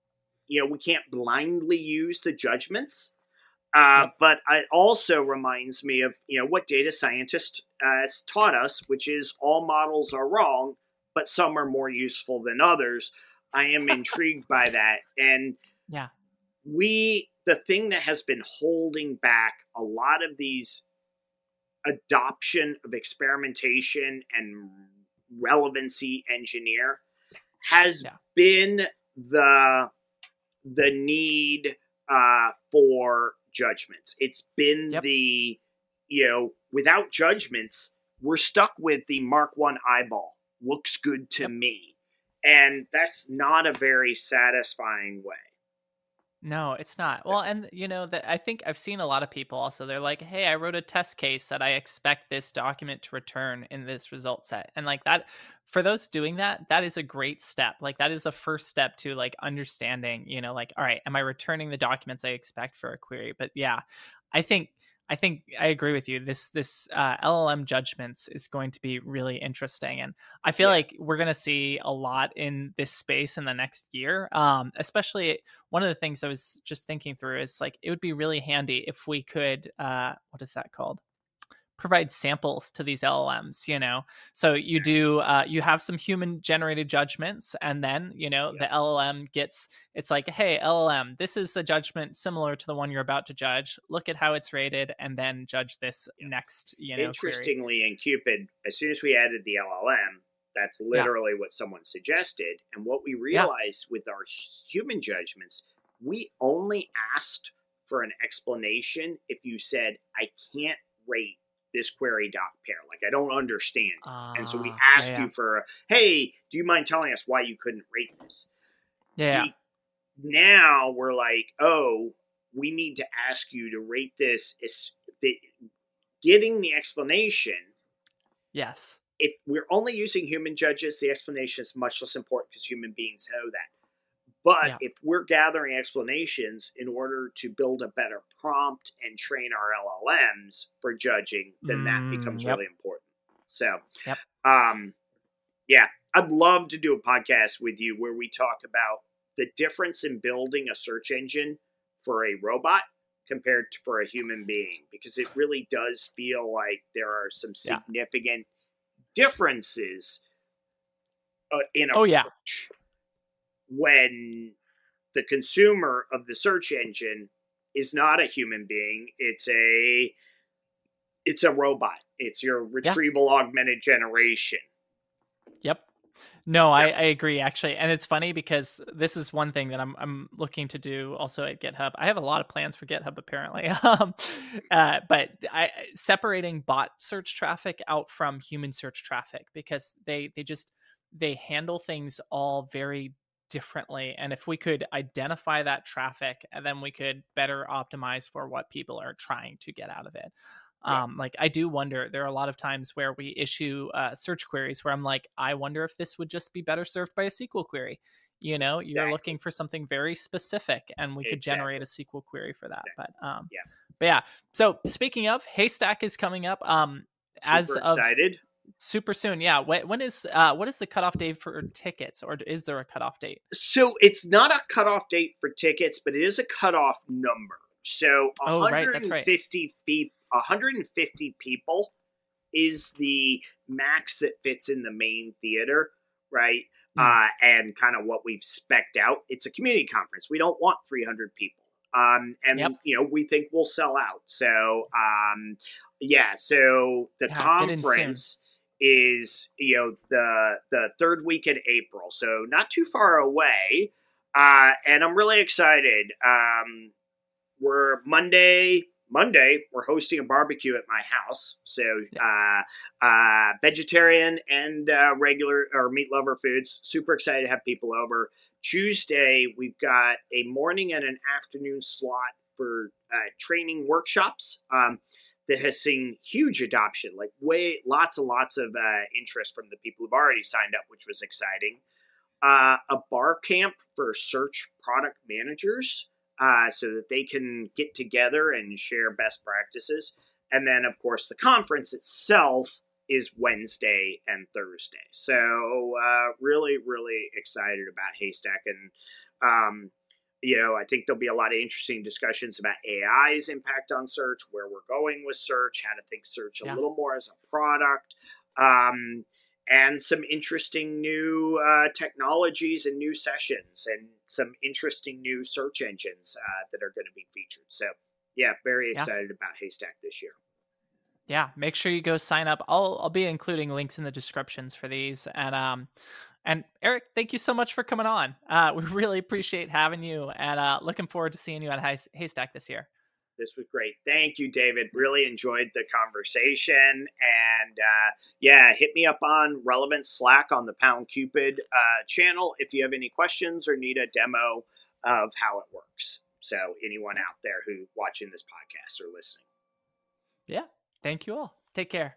we can't blindly use the judgments. Yep. But it also reminds me of what data scientists taught us, which is all models are wrong, but some are more useful than others. I am intrigued by that, and Yeah. the thing that has been holding back a lot of these adoption of experimentation and relevancy engineer has Yeah. been the need for judgments. It's been Yep. without judgments, we're stuck with the Mark 1 eyeball. Looks good to Yep. me. And that's not a very satisfying way. No, it's not. Well, and that I think I've seen a lot of people also. They're like, "Hey, I wrote a test case that I expect this document to return in this result set." And like that, for those doing that, that is a great step. Like that is a first step to like understanding, like, all right, am I returning the documents I expect for a query? But yeah, I think I agree with you. This LLM judgments is going to be really interesting, and I feel Yeah. like we're going to see a lot in this space in the next year. Especially one of the things I was just thinking through is like it would be really handy if we could what is that called? Provide samples to these LLMs. So you do you have some human generated judgments, and then the LLM gets, it's like, hey LLM, this is a judgment similar to the one you're about to judge, look at how it's rated, and then judge this next query. Interestingly, in Cupid, as soon as we added the LLM, that's Yeah. literally what someone suggested. And what we Yeah. realized with our human judgments, we only asked for an explanation if you said, I can't rate this query doc pair. Like, I don't understand. And so we asked you for, hey, do you mind telling us why you couldn't rate this? Yeah. Now we're like, oh, we need to ask you to rate this. Getting the explanation. Yes. If we're only using human judges, the explanation is much less important because human beings know that. But if we're gathering explanations in order to build a better prompt and train our LLMs for judging, then that becomes really important. So, yeah, I'd love to do a podcast with you where we talk about the difference in building a search engine for a robot compared to for a human being, because it really does feel like there are some significant differences in approach when the consumer of the search engine is not a human being. It's a robot. It's your retrieval augmented generation. Yep. No, I agree actually, and it's funny because this is one thing that I'm looking to do also at GitHub. I have a lot of plans for GitHub apparently, but separating bot search traffic out from human search traffic, because they handle things all very differently, and if we could identify that traffic, and then we could better optimize for what people are trying to get out of it. Like I do wonder, there are a lot of times where we issue search queries where I'm like, I wonder if this would just be better served by a SQL query. You're looking for something very specific, and we could generate a SQL query for that. But yeah. So speaking of, Haystack is coming up. Super excited. Super soon. Yeah. When is what is the cutoff date for tickets, or is there a cutoff date? So it's not a cutoff date for tickets, but it is a cutoff number. So 150 people is the max that fits in the main theater, right? And kind of what we've specced out. It's a community conference. We don't want 300 people. We think we'll sell out. So, so the conference is, the third week in April. So not too far away. And I'm really excited. We're Monday, we're hosting a barbecue at my house. So, vegetarian and regular or meat lover foods. Super excited to have people over. Tuesday, we've got a morning and an afternoon slot for training workshops that has seen huge adoption, like lots and lots of interest from the people who've already signed up, which was exciting. A bar camp for search product managers. So that they can get together and share best practices. And then, of course, the conference itself is Wednesday and Thursday. So really, really excited about Haystack. And, I think there'll be a lot of interesting discussions about AI's impact on search, where we're going with search, how to think search a Yeah. little more as a product, and some interesting new technologies and new sessions, and some interesting new search engines that are going to be featured. So, yeah, very Yeah. excited about Haystack this year. Yeah, make sure you go sign up. I'll be including links in the descriptions for these. And Eric, thank you so much for coming on. We really appreciate having you, and looking forward to seeing you at Haystack this year. This was great. Thank you, David. Really enjoyed the conversation. And yeah, hit me up on Relevant Slack on the Pound Cupid channel if you have any questions or need a demo of how it works. So anyone out there who watching this podcast or listening. Yeah. Thank you all. Take care.